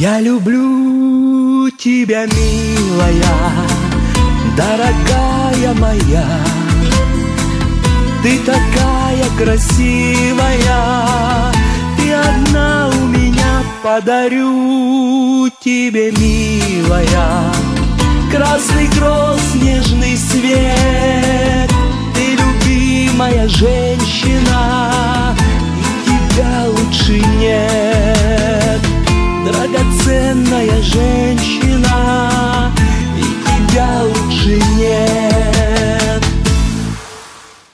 Я люблю тебя, милая, дорогая моя. Ты такая красивая, ты одна у меня. Подарю тебе, милая, красный гром